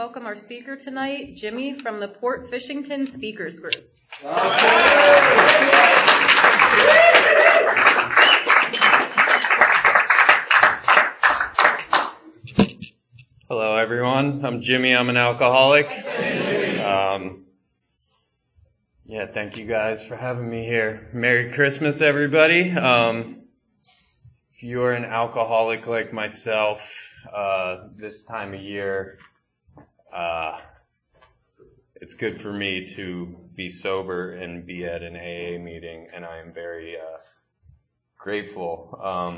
Welcome our speaker tonight, Jimmy from the Port Fishington Speakers Group. Hello, everyone. I'm Jimmy. I'm an alcoholic. Thank you guys for having me here. Merry Christmas, everybody. If you're an alcoholic like myself, this time of year, it's good for me to be sober and be at an AA meeting, and I am very grateful.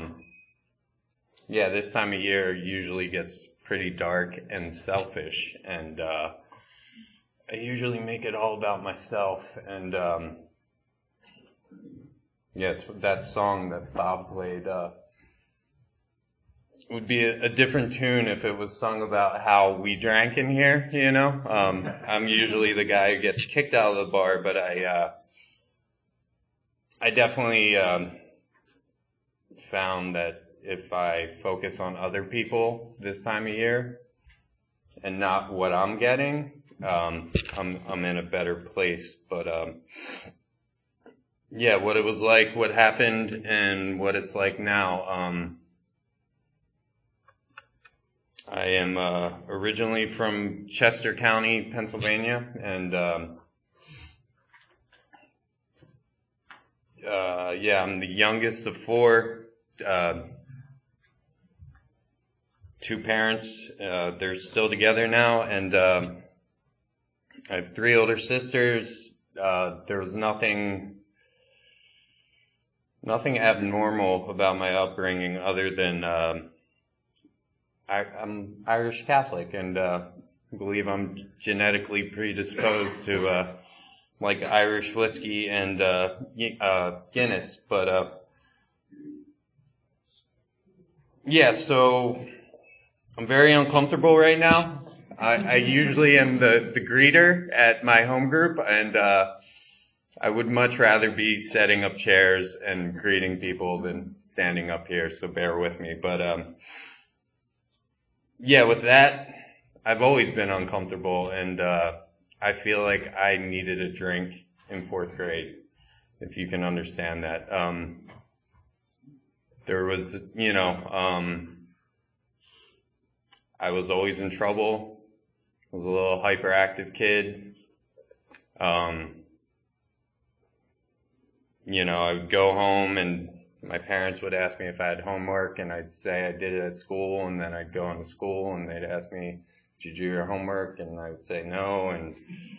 This time of year usually gets pretty dark and selfish, and I usually make it all about myself, and it's that song that Bob played would be a different tune if it was sung about how we drank in here, you know. I'm usually the guy who gets kicked out of the bar, but I definitely found that if I focus on other people this time of year and not what I'm getting, I'm in a better place. But what it was like, what happened, and what it's like now. I am originally from Chester County, Pennsylvania, and I'm the youngest of four. Two parents, they're still together now, and I have three older sisters. There was nothing abnormal about my upbringing other than I'm Irish Catholic, and I believe I'm genetically predisposed to like Irish whiskey and Guinness. But so I'm very uncomfortable right now. I usually am the greeter at my home group, and I would much rather be setting up chairs and greeting people than standing up here, so bear with me. But with that, I've always been uncomfortable, and I feel like I needed a drink in fourth grade, if you can understand that. There was, I was always in trouble. I was a little hyperactive kid. I would go home and my parents would ask me if I had homework, and I'd say I did it at school, and then I'd go into school and they'd ask me, did you do your homework? And I would say no. And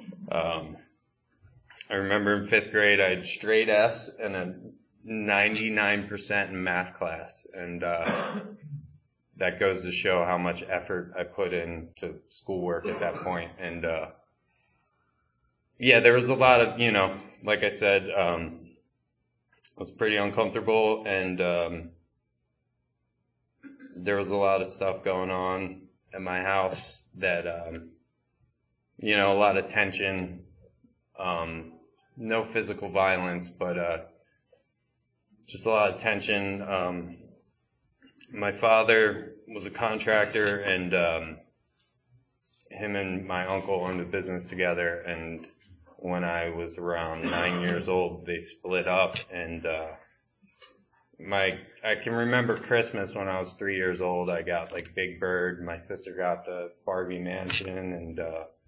I remember in fifth grade I had straight S and a 99% in math class, and that goes to show how much effort I put into schoolwork at that point. And there was a lot of, like I said, I was pretty uncomfortable, and there was a lot of stuff going on at my house that, a lot of tension, no physical violence, but just a lot of tension. My father was a contractor, and him and my uncle owned a business together, and when I was around 9 years old, they split up, and I can remember Christmas when I was 3 years old. I got like Big Bird. My sister got the Barbie mansion, and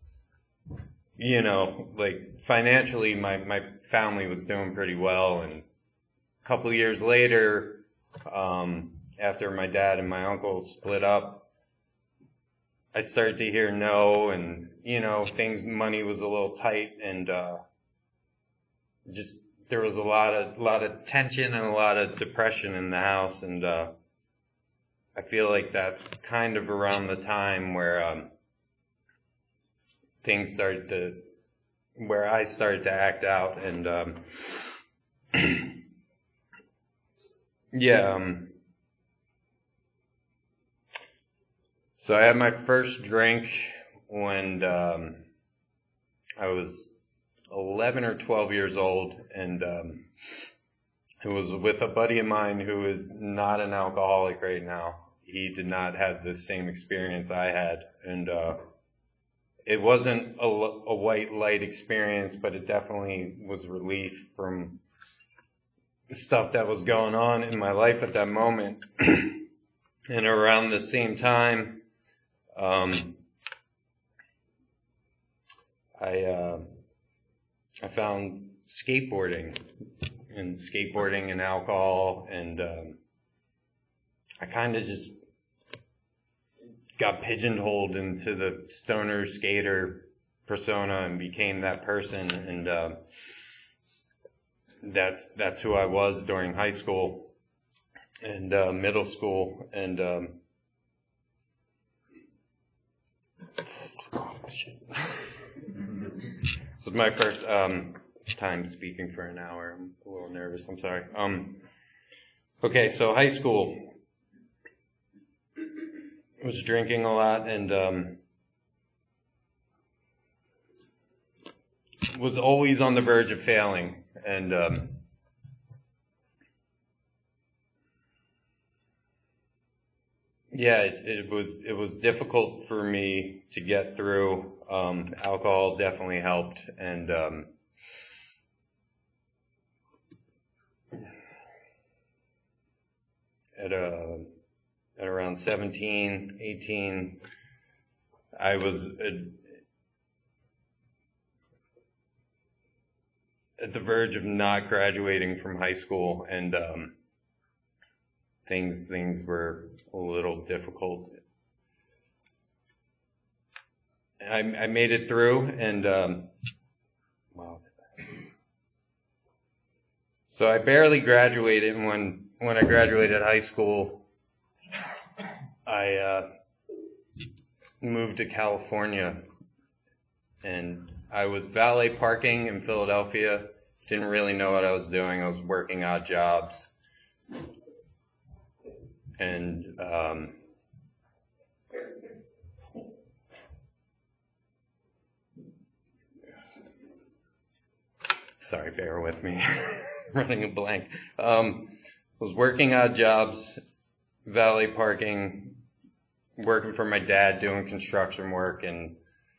financially, my family was doing pretty well. And a couple of years later, after my dad and my uncle split up, I started to hear no, and money was a little tight, and there was a lot of tension and a lot of depression in the house, and I feel like that's kind of around the time where I started to act out, and So I had my first drink when I was 11 or 12 years old, and it was with a buddy of mine who is not an alcoholic right now. He did not have the same experience I had, and it wasn't a white light experience, but it definitely was relief from stuff that was going on in my life at that moment. And around the same time, I found skateboarding and alcohol, and I kind of just got pigeonholed into the stoner skater persona and became that person, and that's who I was during high school and middle school, and this was my first time speaking for an hour. I'm a little nervous. I'm sorry. Okay, so high school. I was drinking a lot and was always on the verge of failing. And it was difficult for me to get through. Alcohol definitely helped, and at around 17, 18, I was at the verge of not graduating from high school, and things were a little difficult. I made it through, and wow. So I barely graduated, and when I graduated high school, I moved to California, and I was valet parking in Philadelphia. Didn't really know what I was doing. I was working odd jobs, and sorry, bear with me. Running a blank. Was working odd jobs, valet parking, working for my dad, doing construction work, and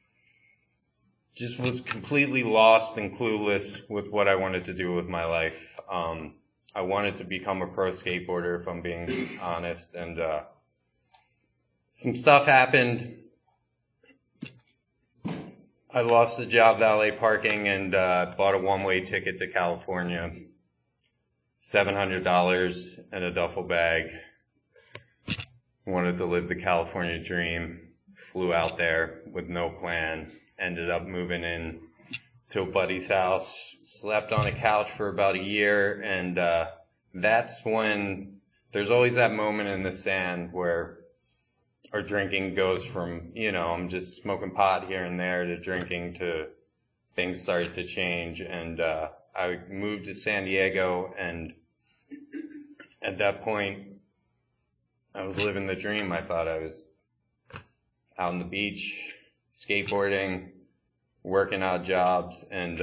just was completely lost and clueless with what I wanted to do with my life. I wanted to become a pro skateboarder, if I'm being honest, and some stuff happened. I lost the job valet parking and bought a one-way ticket to California, $700 and a duffel bag. Wanted to live the California dream. Flew out there with no plan. Ended up moving in to a buddy's house. Slept on a couch for about a year, and that's when there's always that moment in the sand where our drinking goes from, I'm just smoking pot here and there, to drinking, to things started to change. And I moved to San Diego, and at that point, I was living the dream. I thought I was out on the beach, skateboarding, working odd jobs, and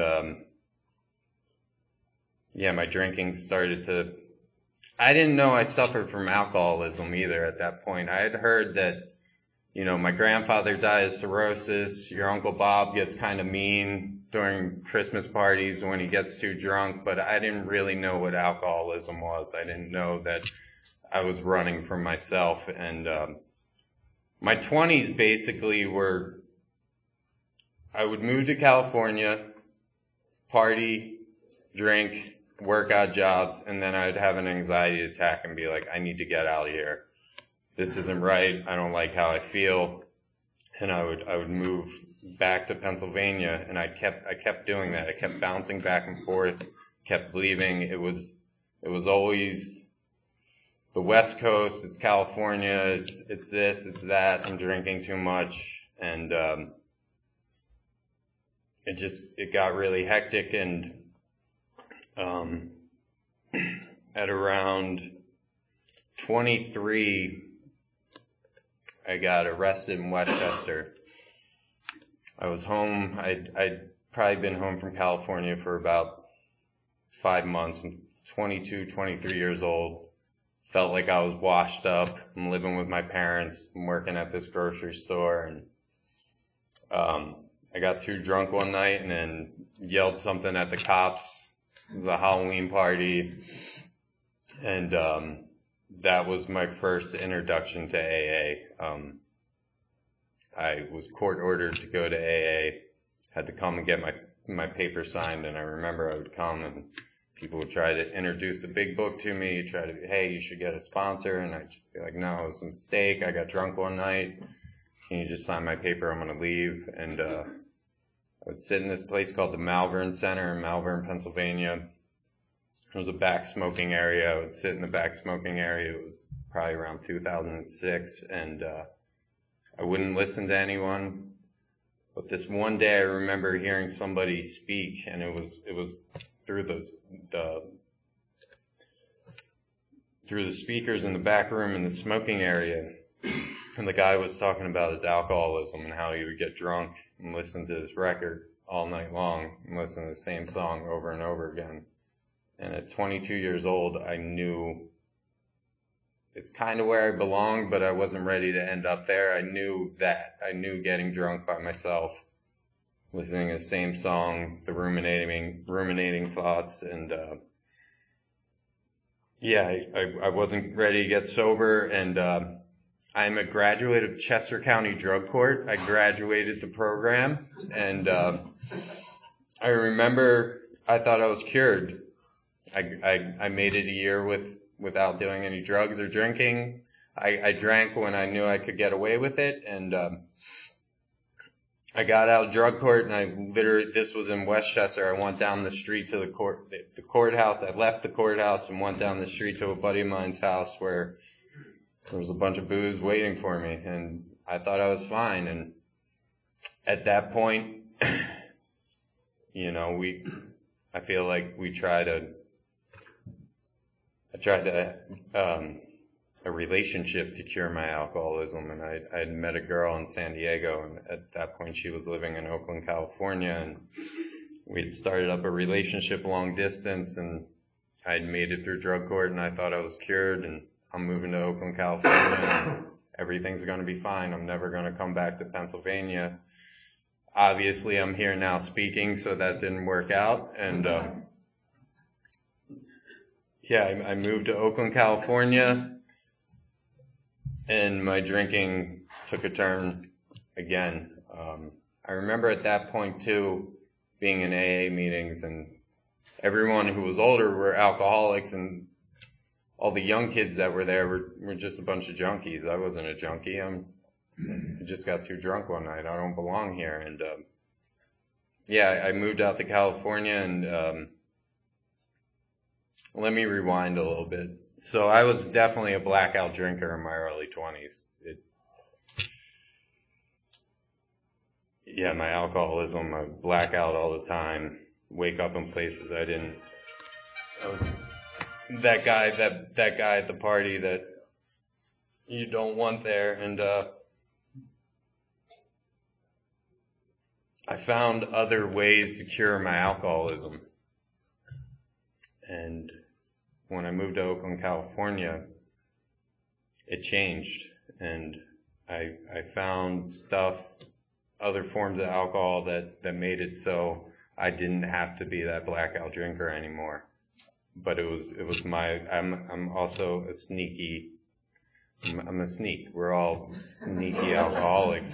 my drinking started to... I didn't know I suffered from alcoholism either at that point. I had heard that, my grandfather died of cirrhosis. Your Uncle Bob gets kind of mean during Christmas parties when he gets too drunk, but I didn't really know what alcoholism was. I didn't know that I was running from myself. And my 20s basically were, I would move to California, party, drink, work odd jobs, and then I'd have an anxiety attack and be like, I need to get out of here. This isn't right. I don't like how I feel. And I would move back to Pennsylvania, and I kept doing that. I kept bouncing back and forth, kept leaving. It was always the West Coast, it's California, it's this, it's that, I'm drinking too much, and it got really hectic, and at around 23, I got arrested in Westchester. I was home. I'd probably been home from California for about 5 months. I'm 22, 23 years old. Felt like I was washed up. I'm living with my parents. I'm working at this grocery store, and I got too drunk one night and then yelled something at the cops. It was a Halloween party, and that was my first introduction to AA. I was court ordered to go to AA, had to come and get my paper signed, and I remember I would come and people would try to introduce the big book to me, try to, hey, you should get a sponsor, and I'd just be like, no, it was a mistake, I got drunk one night, can you just sign my paper, I'm gonna leave, and I would sit in this place called the Malvern Center in Malvern, Pennsylvania. It was a back smoking area. I would sit in the back smoking area. It was probably around 2006, and I wouldn't listen to anyone. But this one day, I remember hearing somebody speak, and it was through the speakers in the back room in the smoking area. And the guy was talking about his alcoholism and how he would get drunk and listen to his record all night long and listen to the same song over and over again. And at 22 years old, I knew it's kind of where I belonged, but I wasn't ready to end up there. I knew that. I knew getting drunk by myself, listening to the same song, the ruminating thoughts, and I wasn't ready to get sober, and I'm a graduate of Chester County Drug Court. I graduated the program, and I remember I thought I was cured. I made it a year without doing any drugs or drinking. I drank when I knew I could get away with it, and I got out of drug court, and this was in Westchester. I went down the street to the courthouse. I left the courthouse and went down the street to a buddy of mine's house where there was a bunch of booze waiting for me, and I thought I was fine. And at that point, I feel like I tried a relationship to cure my alcoholism, and I had met a girl in San Diego, and at that point she was living in Oakland, California, and we had started up a relationship long distance, and I had made it through drug court, and I thought I was cured, and I'm moving to Oakland, California, and everything's going to be fine. I'm never going to come back to Pennsylvania. Obviously, I'm here now speaking, so that didn't work out, and I moved to Oakland, California, and my drinking took a turn again. I remember at that point, too, being in AA meetings, and everyone who was older were alcoholics, and all the young kids that were there were just a bunch of junkies. I wasn't a junkie. I just got too drunk one night. I don't belong here. And I moved out to California, and let me rewind a little bit. So I was definitely a blackout drinker in my early 20s. My alcoholism, I black out all the time, wake up in places I was that guy at the party that you don't want there, and I found other ways to cure my alcoholism. And when I moved to Oakland, California, it changed, and I found other forms of alcohol that made it so I didn't have to be that blackout drinker anymore. But it was I'm also a sneaky, I'm a sneak. We're all sneaky alcoholics,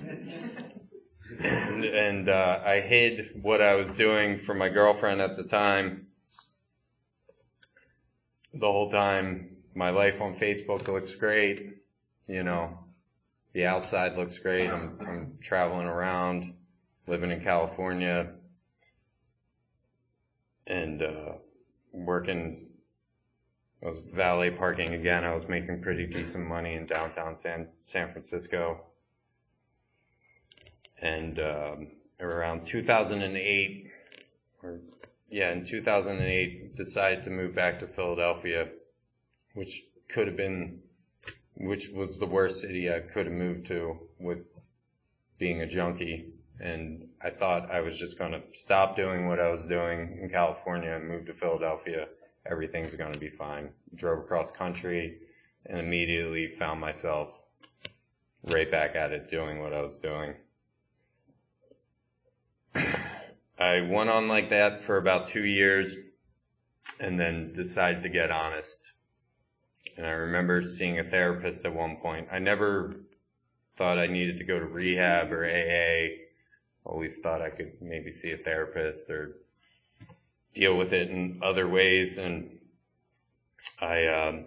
and I hid what I was doing from my girlfriend at the time. The whole time, my life on Facebook looks great, the outside looks great. I'm traveling around, living in California, and working. I was valet parking again. I was making pretty decent money in downtown San Francisco. And around 2008, in 2008, decided to move back to Philadelphia, which was the worst city I could have moved to with being a junkie. And I thought I was just going to stop doing what I was doing in California and move to Philadelphia. Everything's going to be fine. Drove across country and immediately found myself right back at it doing what I was doing. I went on like that for about 2 years and then decided to get honest. And I remember seeing a therapist at one point. I never thought I needed to go to rehab or AA. Always thought I could maybe see a therapist or deal with it in other ways. And I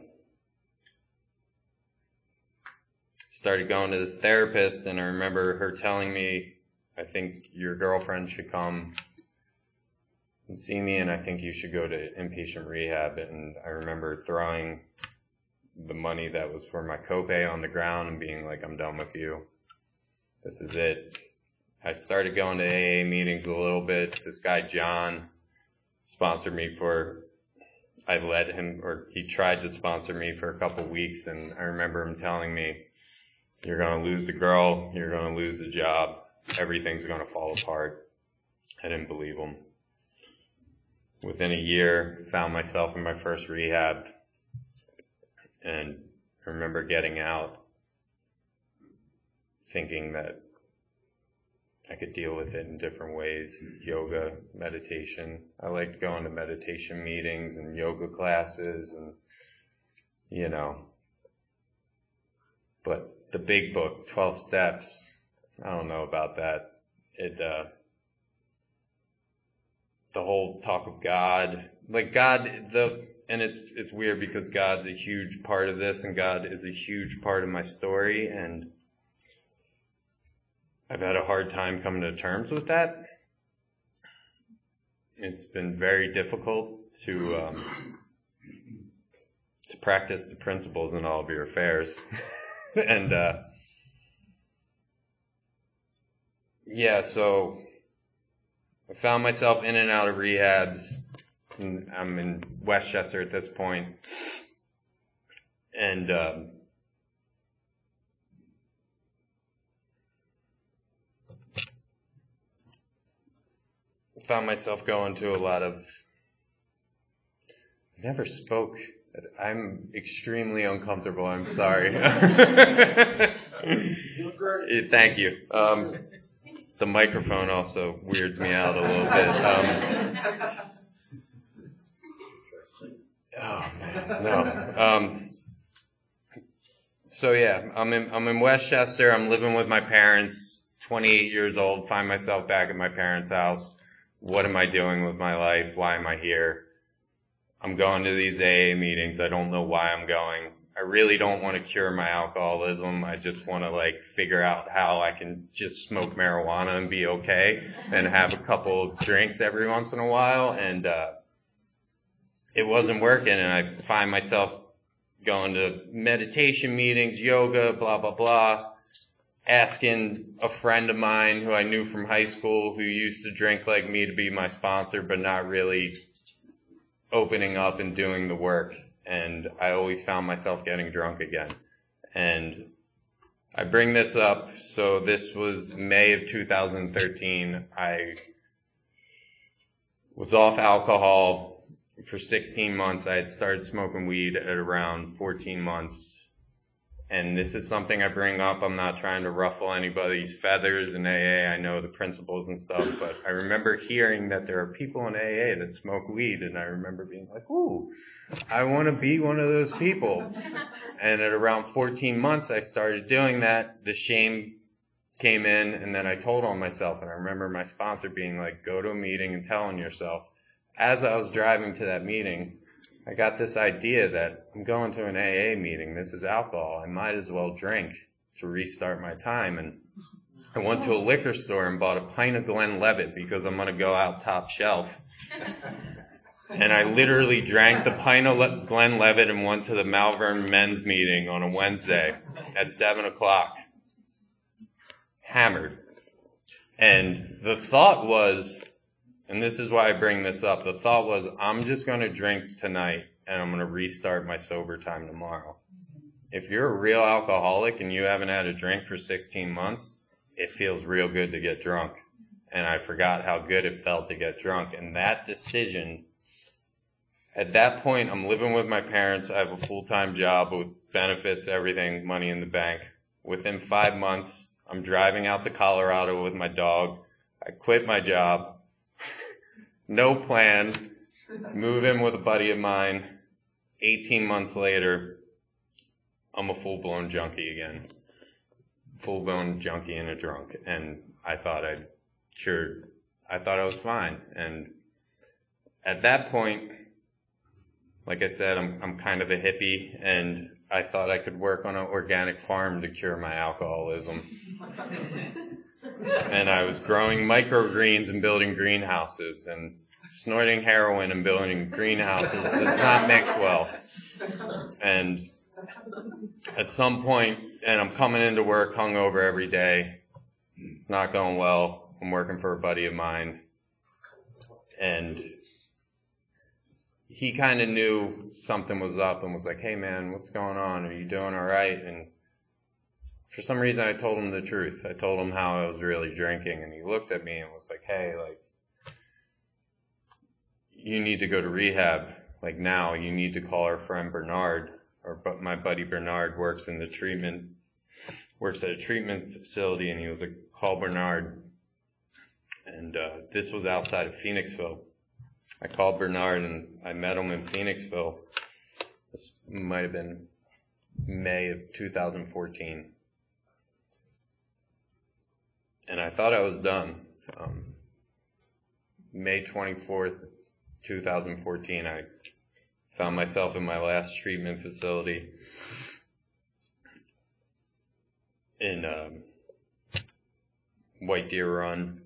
started going to this therapist, and I remember her telling me, I think your girlfriend should come and see me, and I think you should go to inpatient rehab. And I remember throwing the money that was for my copay on the ground and being like, I'm done with you. This is it. I started going to AA meetings a little bit. This guy, John, sponsored me I led him, or he tried to sponsor me for a couple weeks, and I remember him telling me, you're going to lose the girl, you're going to lose the job, everything's going to fall apart. I didn't believe him. Within a year, found myself in my first rehab, and I remember getting out thinking that I could deal with it in different ways. Yoga, meditation. I liked going to meditation meetings and yoga classes and, but the big book, 12 Steps, I don't know about that. The whole talk of God, and it's weird because God's a huge part of this, and God is a huge part of my story, and I've had a hard time coming to terms with that. It's been very difficult to practice the principles in all of your affairs. And so I found myself in and out of rehabs. I'm in Westchester at this point, and found myself going to a lot of. I never spoke. I'm extremely uncomfortable. I'm sorry. Thank you. The microphone also weirds me out a little bit. Oh man, no. So yeah, I'm in Westchester. I'm living with my parents. 28 years old. Find myself back at my parents' house. What am I doing with my life? Why am I here? I'm going to these AA meetings. I don't know why I'm going. I really don't want to cure my alcoholism. I just want to figure out how I can just smoke marijuana and be okay and have a couple of drinks every once in a while. And it wasn't working, and I find myself going to meditation meetings, yoga, blah, blah, blah, asking a friend of mine who I knew from high school who used to drink like me to be my sponsor, but not really opening up and doing the work. And I always found myself getting drunk again. And I bring this up, so this was May of 2013. I was off alcohol for 16 months. I had started smoking weed at around 14 months. And this is something I bring up. I'm not trying to ruffle anybody's feathers in AA. I know the principles and stuff, but I remember hearing that there are people in AA that smoke weed, and I remember being like, ooh, I want to be one of those people. And at around 14 months, I started doing that. The shame came in, and then I told on myself, and I remember my sponsor being like, go to a meeting and tell on yourself. As I was driving to that meeting, I got this idea that I'm going to an AA meeting. This is alcohol. I might as well drink to restart my time. And I went to a liquor store and bought a pint of Glenlivet because I'm going to go out top shelf. And I literally drank the pint of Glenlivet and went to the Malvern men's meeting on a Wednesday at 7 o'clock. Hammered. And the thought was, and this is why I bring this up, the thought was, I'm just going to drink tonight and I'm going to restart my sober time tomorrow. If you're a real alcoholic and you haven't had a drink for 16 months, it feels real good to get drunk. And I forgot how good it felt to get drunk. And that decision, at that point, I'm living with my parents. I have a full-time job with benefits, everything, money in the bank. Within 5 months, I'm driving out to Colorado with my dog. I quit my job. no plan, move in with a buddy of mine. 18 months later, I'm a full-blown junkie again. Full-blown junkie and a drunk. And I thought I was fine. And at that point, like I said, I'm kind of a hippie, and I thought I could work on an organic farm to cure my alcoholism. And I was growing microgreens and building greenhouses, and snorting heroin and building greenhouses does not mix well. And at some point, and I'm coming into work hungover every day. It's not going well. I'm working for a buddy of mine, and he kind of knew something was up and was like, "Hey man, what's going on? Are you doing all right?" And for some reason I told him the truth. I told him how I was really drinking, and he looked at me and was like, "Hey, like, you need to go to rehab. Like now, you need to call our friend Bernard, but my buddy Bernard works at a treatment facility," and he was like, "Call Bernard." And this was outside of Phoenixville. I called Bernard and I met him in Phoenixville. This might have been May of 2014. And I thought I was done. May 24th, 2014, I found myself in my last treatment facility in White Deer Run.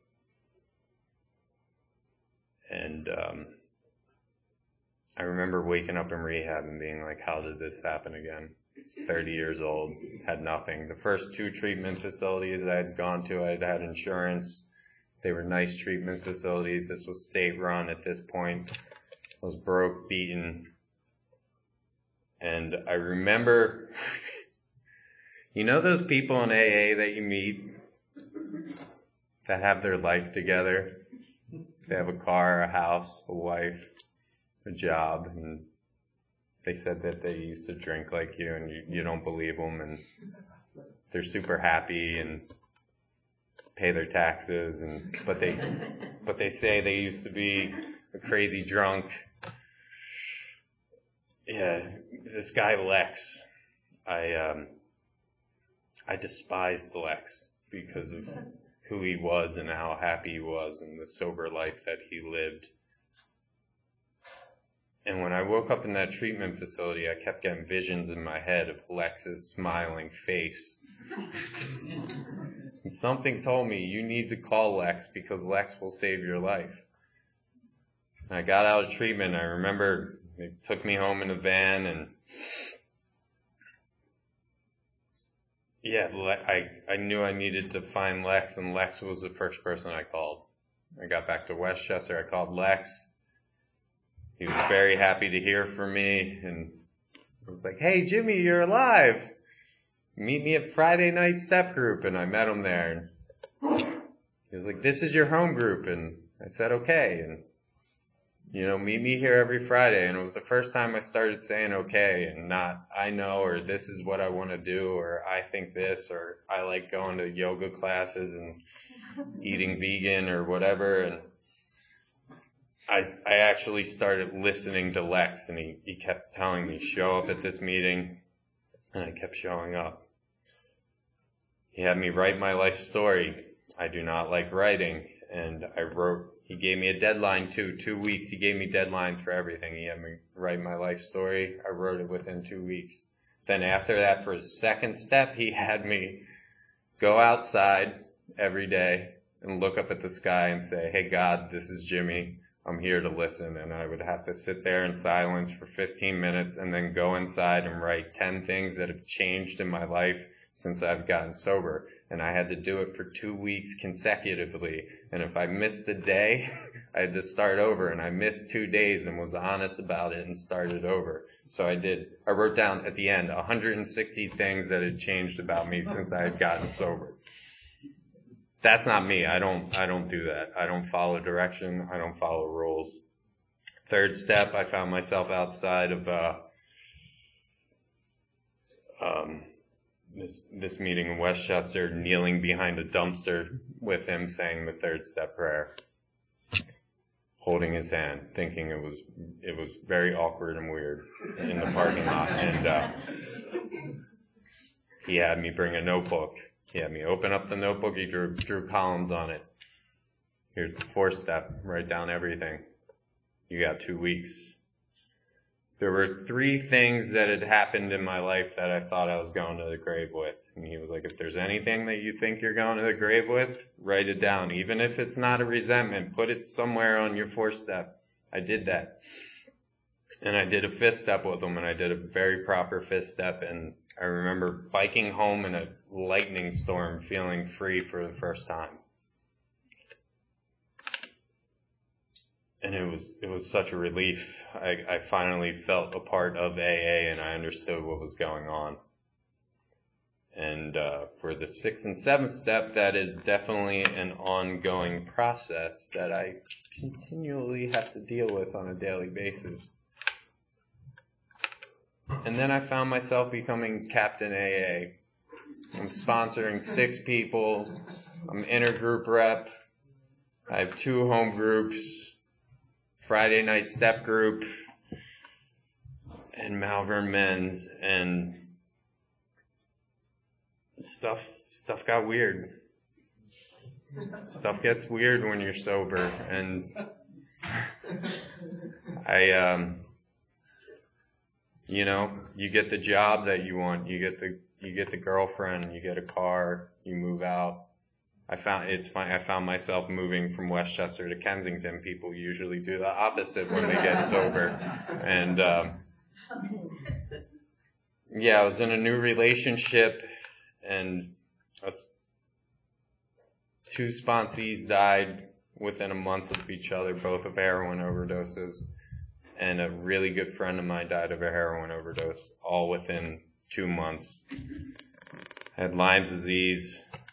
And I remember waking up in rehab and being like, how did this happen again? 30 years old, had nothing. The first 2 treatment facilities I had gone to, I had had insurance. They were nice treatment facilities. This was state run at this point. I was broke, beaten. And I remember, you know those people in AA that you meet that have their life together? They have a car, a house, a wife, a job, and they said that they used to drink like you, and you don't believe them, and they're super happy and pay their taxes, but they say they used to be a crazy drunk. Yeah, this guy Lex, I despised Lex because of who he was and how happy he was and the sober life that he lived. And when I woke up in that treatment facility, I kept getting visions in my head of Lex's smiling face. And something told me, you need to call Lex because Lex will save your life. And I got out of treatment. I remember they took me home in a van, and yeah, I knew I needed to find Lex, and Lex was the first person I called. I got back to Westchester, I called Lex. He was very happy to hear from me, and I was like, "Hey Jimmy, you're alive. Meet me at Friday night step group," and I met him there. And he was like, "This is your home group," and I said, "Okay," and meet me here every Friday. And it was the first time I started saying okay and not I know, or this is what I want to do, or I think this, or I like going to yoga classes and eating vegan or whatever. And I actually started listening to Lex, and he kept telling me, show up at this meeting, and I kept showing up. He had me write my life story. I do not like writing, and I wrote. He gave me a deadline too, 2 weeks. He gave me deadlines for everything. He had me write my life story. I wrote it within 2 weeks. Then after that, for his second step, he had me go outside every day and look up at the sky and say, "Hey God, this is Jimmy. I'm here to listen." And I would have to sit there in silence for 15 minutes and then go inside and write 10 things that have changed in my life since I've gotten sober. And I had to do it for 2 weeks consecutively. And if I missed a day, I had to start over. And I missed 2 days and was honest about it and started over. So I did. I wrote down at the end 160 things that had changed about me since I had gotten sober. That's not me. I don't do that. I don't follow direction. I don't follow rules. Third step, I found myself outside of this meeting in Westchester, kneeling behind a dumpster with him saying the third step prayer. holding his hand, thinking it was very awkward and weird in the parking lot. And he had me bring a notebook. He had me open up the notebook. He drew columns on it. Here's the 4-step. Write down everything. You got 2 weeks. There were 3 things that had happened in my life that I thought I was going to the grave with. And he was like, if there's anything that you think you're going to the grave with, write it down. Even if it's not a resentment, put it somewhere on your 4-step. I did that. And I did a 5th step with him, and I did a very proper 5th step. And I remember biking home in a lightning storm, feeling free for the first time. And it was such a relief. I finally felt a part of AA, and I understood what was going on. And for the 6th and 7th step, that is definitely an ongoing process that I continually have to deal with on a daily basis. And then I found myself becoming Captain AA. I'm sponsoring 6 people. I'm intergroup rep. I have 2 home groups. Friday night step group, and Malvern Men's, and stuff got weird. Stuff gets weird when you're sober, and you get the job that you want, you get the girlfriend, you get a car, you move out. I found myself moving from Westchester to Kensington. People usually do the opposite when they get sober. And, I was in a new relationship, and 2 sponsees died within a month of each other, both of heroin overdoses. And a really good friend of mine died of a heroin overdose, all within 2 months. I had Lyme's disease.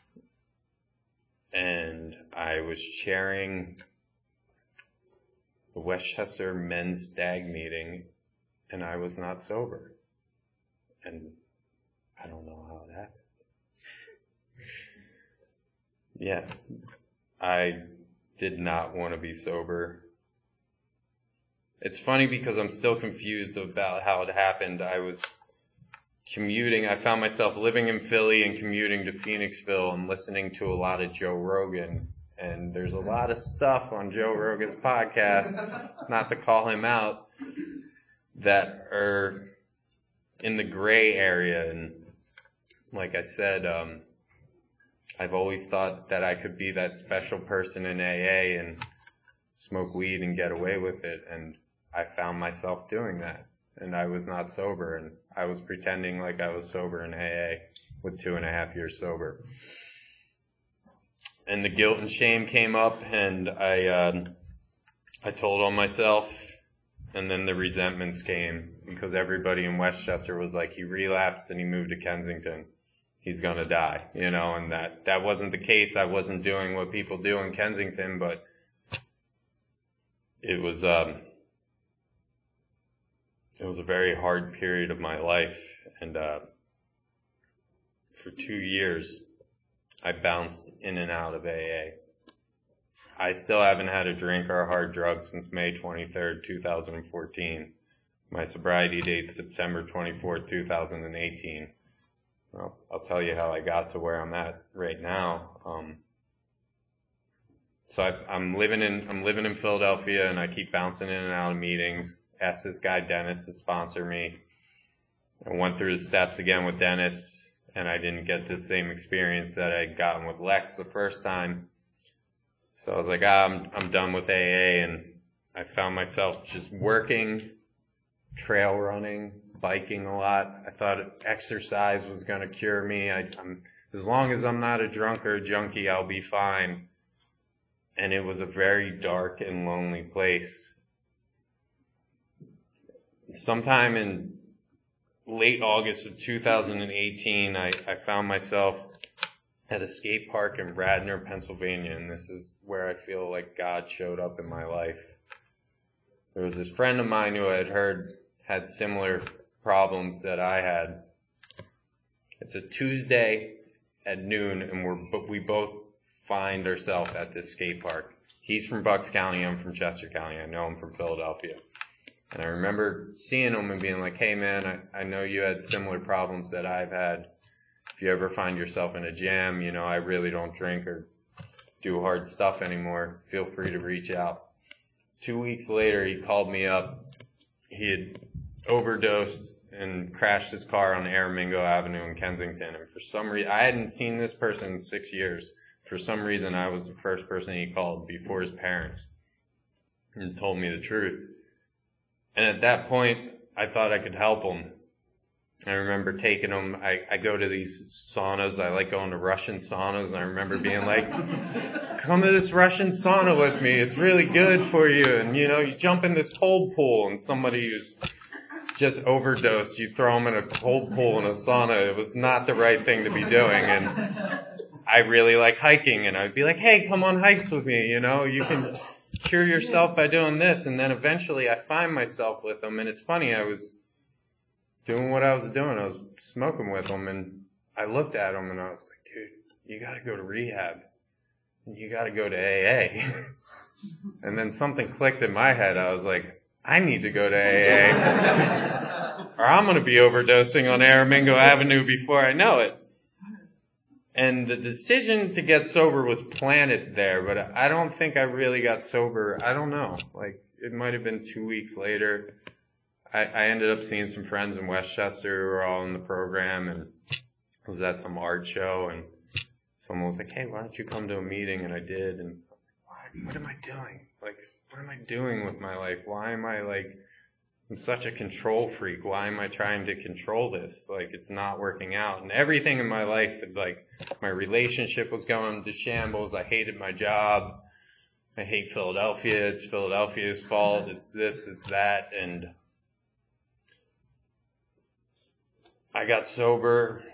And I was chairing the Westchester Men's Stag meeting, and I was not sober. And I don't know how it happened. Yeah, I did not want to be sober. It's funny because I'm still confused about how it happened. I was commuting. I found myself living in Philly and commuting to Phoenixville and listening to a lot of Joe Rogan. And there's a lot of stuff on Joe Rogan's podcast, not to call him out, that are in the gray area. And like I said, I've always thought that I could be that special person in AA and smoke weed and get away with it. And I found myself doing that. And I was not sober, and I was pretending like I was sober in AA with 2.5 years sober. And the guilt and shame came up, and I told on myself, and then the resentments came, because everybody in Westchester was like, he relapsed and he moved to Kensington. He's gonna die, and that wasn't the case. I wasn't doing what people do in Kensington, but it was a very hard period of my life, and for 2 years, I bounced in and out of AA. I still haven't had a drink or a hard drug since May 23rd, 2014. My sobriety date's September 24th, 2018. Well, I'll tell you how I got to where I'm at right now. So I'm living in Philadelphia, and I keep bouncing in and out of meetings. Asked this guy Dennis to sponsor me. I went through the steps again with Dennis, and I didn't get the same experience that I'd gotten with Lex the first time. So I was like, I'm done with AA, and I found myself just working, trail running, biking a lot. I thought exercise was going to cure me. As long as I'm not a drunk or a junkie, I'll be fine. And it was a very dark and lonely place. Sometime in late August of 2018, I found myself at a skate park in Radnor, Pennsylvania, and this is where I feel like God showed up in my life. There was this friend of mine who I had heard had similar problems that I had. It's a Tuesday at noon, and we both find ourselves at this skate park. He's from Bucks County, I'm from Chester County. I know him from Philadelphia. And I remember seeing him and being like, hey man, I know you had similar problems that I've had. If you ever find yourself in a jam, I really don't drink or do hard stuff anymore. Feel free to reach out. 2 weeks later, he called me up. He had overdosed and crashed his car on Aramingo Avenue in Kensington. And for some reason, I hadn't seen this person in 6 years. For some reason, I was the first person he called before his parents and told me the truth. And at that point, I thought I could help him. I remember taking him, I go to these saunas, I like going to Russian saunas, and I remember being like, come to this Russian sauna with me, it's really good for you. And you jump in this cold pool, and somebody who's just overdosed, you throw them in a cold pool in a sauna. It was not the right thing to be doing. And I really like hiking, and I'd be like, hey, come on hikes with me, you can cure yourself by doing this. And then eventually I find myself with them, and it's funny, I was doing what I was doing. I was smoking with them, and I looked at them, and I was like, dude, you gotta go to rehab. You gotta go to AA. And then something clicked in my head. I was like, I need to go to AA. Or I'm gonna be overdosing on Aramingo Avenue before I know it. And the decision to get sober was planted there, but I don't think I really got sober. I don't know. It might have been 2 weeks later. I ended up seeing some friends in Westchester who were all in the program, and was at some art show, and someone was like, hey, why don't you come to a meeting? And I did, and I was like, what am I doing? What am I doing with my life? Why am I I'm such a control freak. Why am I trying to control this? It's not working out. And everything in my life, my relationship was going to shambles. I hated my job. I hate Philadelphia. It's Philadelphia's fault. It's this, it's that. And I got sober,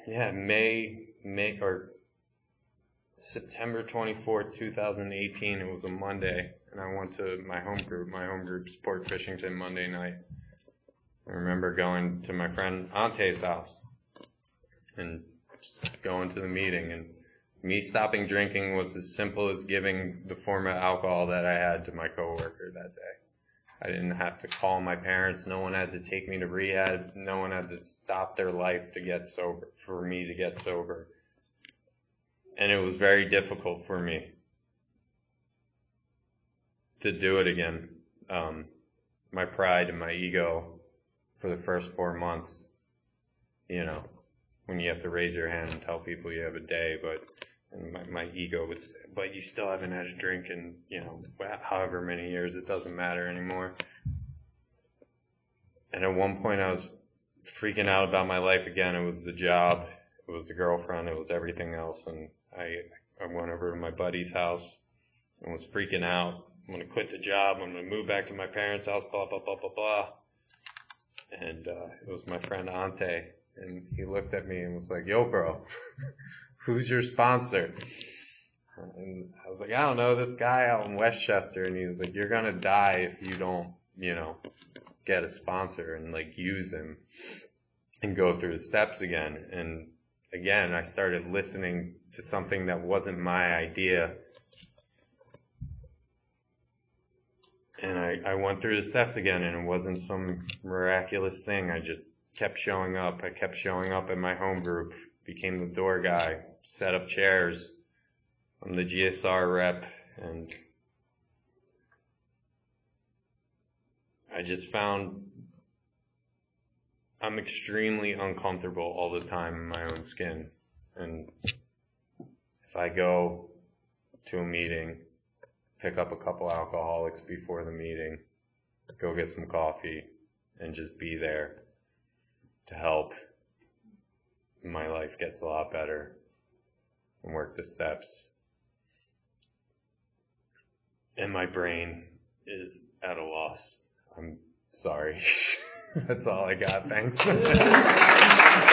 September 24th, 2018. It was a Monday, and I went to my home group. My home group's Port Fishington Monday night. I remember going to my friend Ante's house and just going to the meeting, and me stopping drinking was as simple as giving the form of alcohol that I had to my coworker that day. I didn't have to call my parents. No one had to take me to rehab. No one had to stop their life to get sober, for me to get sober. And it was very difficult for me to do it again. My pride and my ego for the first 4 months, when you have to raise your hand and tell people you have a day, and my ego would say, but you still haven't had a drink in, however many years, it doesn't matter anymore. And at one point I was freaking out about my life again. It was the job, it was the girlfriend, it was everything else. And I went over to my buddy's house and was freaking out. I'm going to quit the job, I'm going to move back to my parents' house, blah, blah, blah, blah, blah. And it was my friend Ante, and he looked at me and was like, yo bro, who's your sponsor? And I was like, I don't know, this guy out in Westchester. And he was like, you're gonna die if you don't, get a sponsor and use him and go through the steps again. And again, I started listening to something that wasn't my idea. And I went through the steps again, and it wasn't some miraculous thing. I just kept showing up. I kept showing up at my home group, became the door guy, set up chairs. I'm the GSR rep, and I just found I'm extremely uncomfortable all the time in my own skin. And if I go to a meeting, pick up a couple alcoholics before the meeting, go get some coffee, and just be there to help, my life gets a lot better and work the steps. And my brain is at a loss. I'm sorry. That's all I got. Thanks.